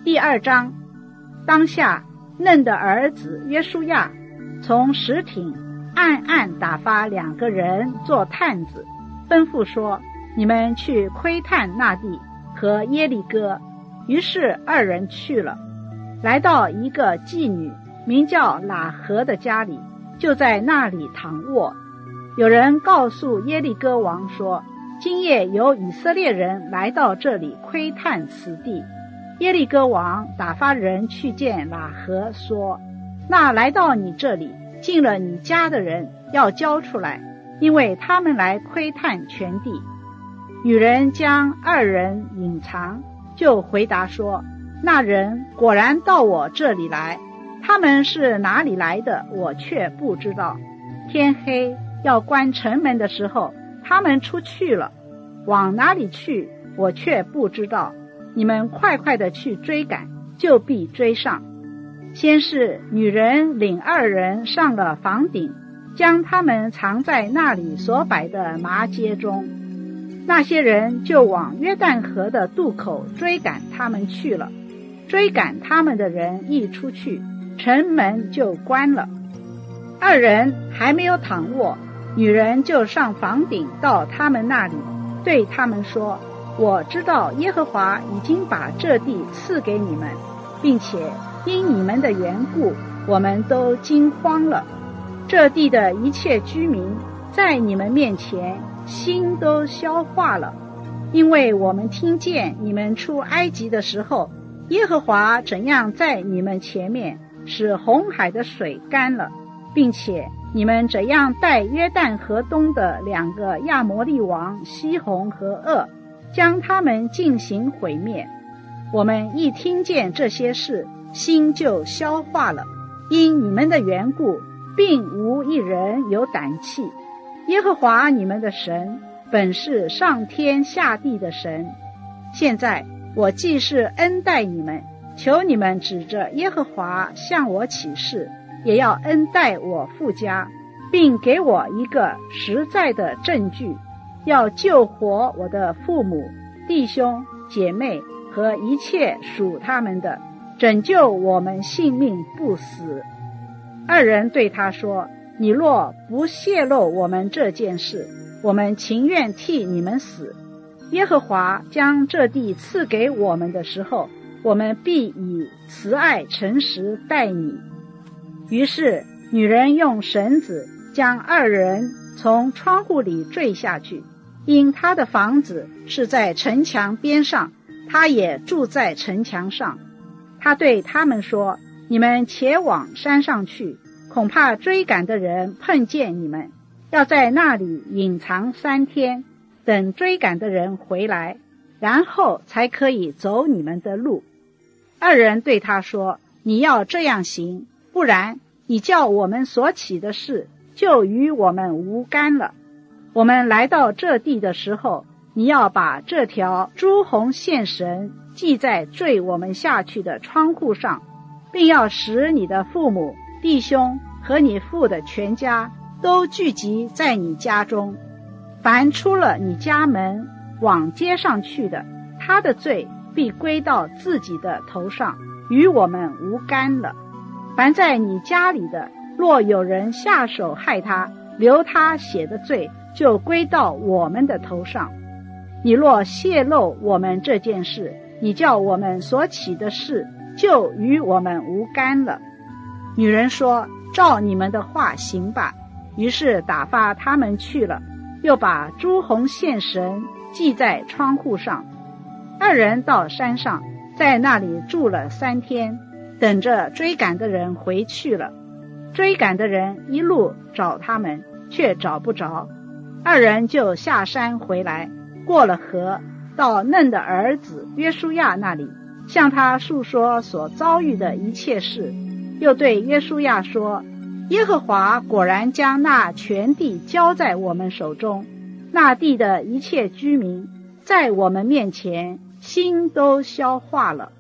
第2章。当下嫩的儿子约书亚从石亭暗暗打发2个人做探子，吩咐说，你们去窥探那地和耶利哥。于是2人去了，来到一个妓女名叫喇合的家里，就在那里躺卧。有人告诉耶利哥王说，今夜有以色列人来到这里窥探此地。耶利哥王打发人去见喇合，说，那来到你这里进了你家的人要交出来，因为他们来窥探全地。女人将2人隐藏，就回答说，那人果然到我这里来，他们是哪里来的我却不知道。天黑要关城门的时候，他们出去了，往哪里去我却不知道。你们快快地去追赶，就必追上。先是女人领2人上了房顶，将他们藏在那里所摆的麻秸中。那些人就往约旦河的渡口追赶他们去了。追赶他们的人一出去，城门就关了。2人还没有躺卧，女人就上房顶到他们那里，对他们说，我知道耶和华已经把这地赐给你们，并且因你们的缘故，我们都惊慌了。这地的一切居民在你们面前心都消化了，因为我们听见你们出埃及的时候，耶和华怎样在你们前面使红海的水干了，并且你们怎样带约旦河东的2个亚摩利王西宏和噩，将他们进行毁灭。我们一听见这些事，心就消化了，因你们的缘故，并无一人有胆气。耶和华你们的神本是上天下地的神。现在我既是恩待你们，求你们指着耶和华向我起誓，也要恩待我父家，并给我一个实在的证据，要救活我的父母、弟兄、姐妹和一切属他们的，拯救我们性命不死。2人对他说，你若不泄露我们这件事，我们情愿替你们死。耶和华将这地赐给我们的时候，我们必以慈爱诚实待你。于是女人用绳子将2人从窗户里坠下去，因她的房子是在城墙边上，她也住在城墙上。她对他们说，你们且往山上去，恐怕追赶的人碰见你们，要在那里隐藏3天，等追赶的人回来，然后才可以走你们的路。2人对他说，你要这样行，不然你叫我们所起的事就与我们无干了。我们来到这地的时候，你要把这条朱红线绳系在坠我们下去的窗户上，并要使你的父母、弟兄和你父的全家都聚集在你家中。凡出了你家门往街上去的，他的罪必归到自己的头上，与我们无干了。凡在你家里的，若有人下手害他，流他血的罪就归到我们的头上。你若泄露我们这件事，你叫我们所起的事就与我们无干了。女人说，照你们的话行吧。于是打发他们去了，又把朱红线绳系在窗户上。2人到山上，在那里住了3天，等着追赶的人回去了。追赶的人一路找他们，却找不着。2人就下山回来，过了河，到嫩的儿子约书亚那里，向他述说所遭遇的一切事，又对约书亚说，耶和华果然将那全地交在我们手中，那地的一切居民在我们面前心都消化了。